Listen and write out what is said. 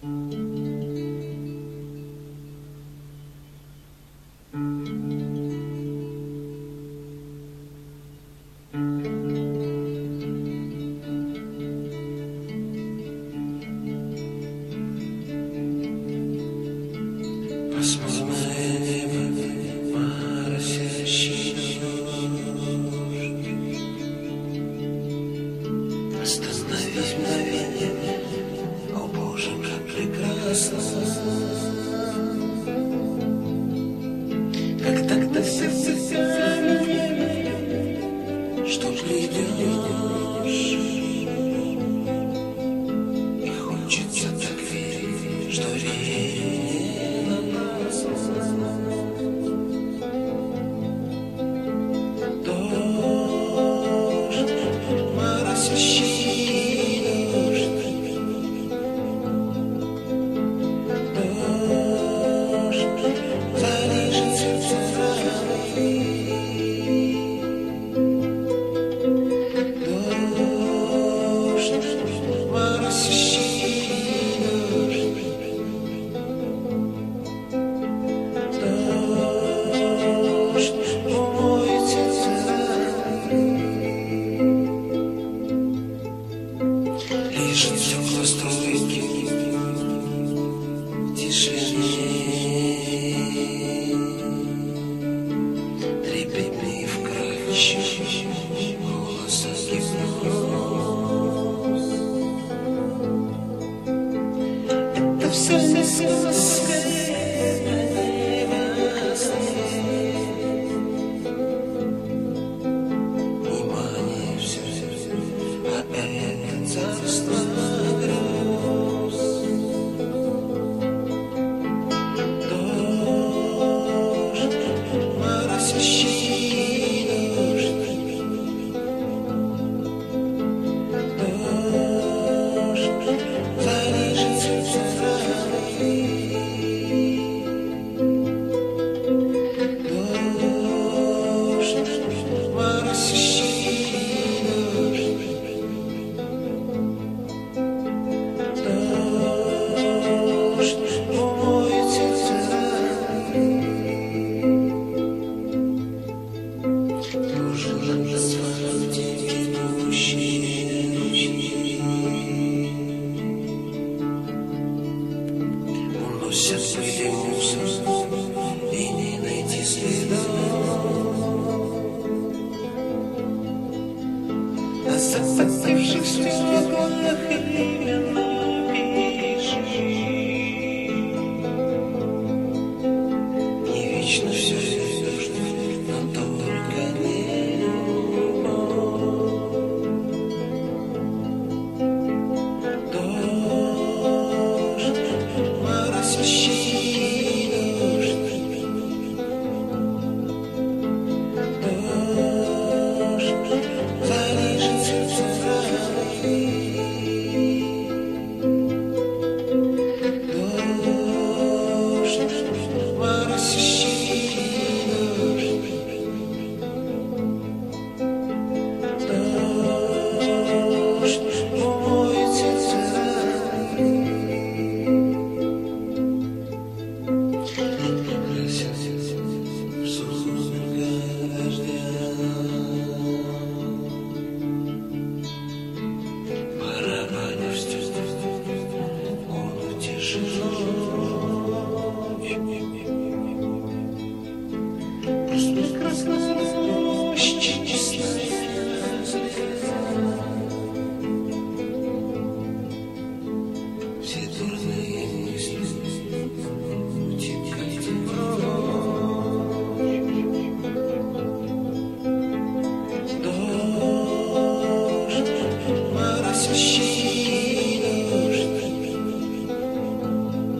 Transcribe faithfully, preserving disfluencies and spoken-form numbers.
Остановись мгновенье, о Боже, как прекрасно, как тогда все сами, что придешь, и хочется так верить, что верить не напрасно. Дождь, моросящий лежит стекла струйки в тишине, трепетный вкрадчивый голос гипноз. Это все не сказка, это не во сне. Внимание все, а это царство грез. Дождь, моросящий дождь, дождь залижет сердце раны. Дождь, моросящий дождь, дождь умоет сердце раны. Тоже на асфальте идущие ручьи уносят пыль и мусор, и не найти следов. На запотевших стеклах именно пишешь. Не вечно все дождь, но только не любовь. Дождь, моросящий дождь, дождь залижет сердце раны. Дождь, моросящий дождь, дождь умоет сердце раны. В сумерках дождя барабаня в стекло, он утешил ночь. Просто прекрасная ночь, честная слеза. Все дурные мысли утекайте прочь. Дождь, моросящий дождь,